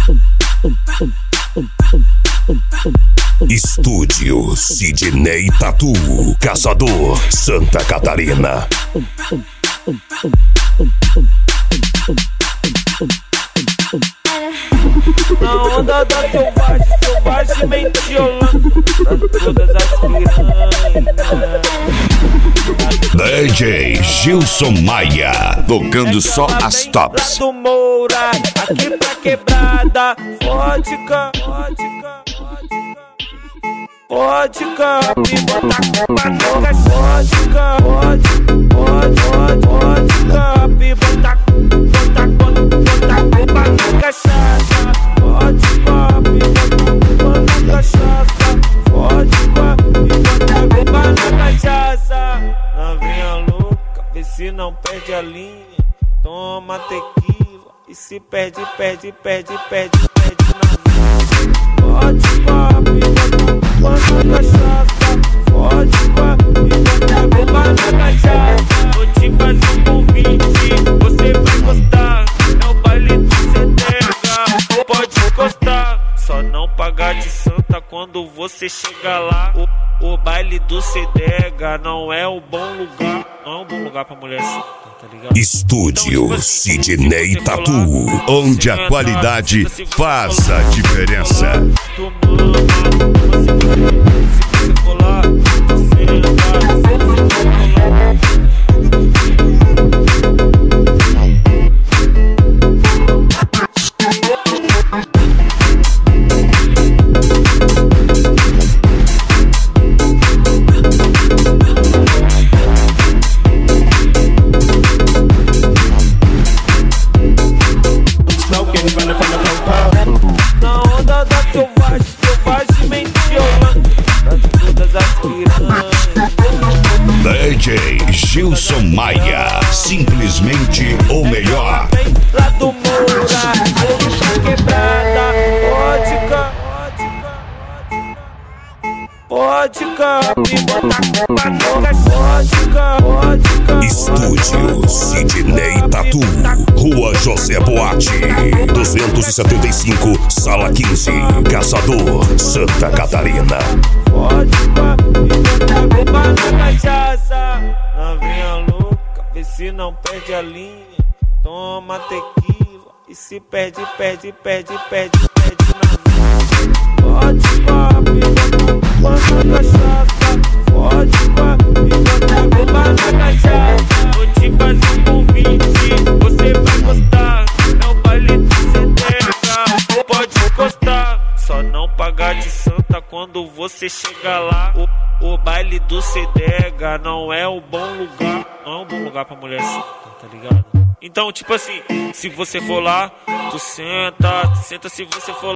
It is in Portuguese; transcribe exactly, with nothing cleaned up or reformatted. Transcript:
Estúdio Sidney Tatu, Caçador, Santa Catarina. Na onda da selvagem, selvagemente violando pra todas as piranhas. D J Gilson Maia, tocando só as tops. Do Moura, aqui pra quebrada, vodka, vodka, vodka, me bota pra nunca, vodka, vodka, vodka, me bota, bota, bota, bota pra nunca, cachaça, vodka, me bota na cachaça, vodka, me bota pra na cachaça. Novinha louca, vê se não perde a linha, toma tequila e se perde, perde, perde, perde, perde na vida. Vodka, me bota na cachaça, vodka, me bota na cachaça. Vou te fazer um convite, você vai gostar, é o baile do Cedega, pode encostar, só não pagar de santa quando você chegar lá. O, o baile do Cedega não é o bom lugar, não é um bom lugar pra mulher assim, tá ligado? Estúdio então, tipo assim, Sidney Tatu, onde a qualidade faz a diferença. Na onda da selvagem, selvagemente violando pra todas as piranhas. D J Gilson Maia, simplesmente o melhor. Vem lá do Moura, aqui pra quebrada, vodka, vodka, me bota pra nunca, vodka, vodka. Estúdio Sidney Tatu, Rua José Boate, duzentos e setenta e cinco, Sala quinze, Caçador, Santa Catarina. Vodka, me bota pra na cachaça. Novinha louca, vê se não perde a linha, toma tequila e se perde, perde, perde, perde, perde na vida. Vodka, me bota na cachaça, vodka, me bota na cachaça. Vou te fazer um convite, você vai gostar, é o baile do Cedega, pode encostar, só não pagar de santa quando você chegar lá. O, o baile do Cedega não é o bom lugar, não é um bom lugar pra mulher assim, tá ligado? Então, tipo assim, se você for lá, tu senta, senta se você for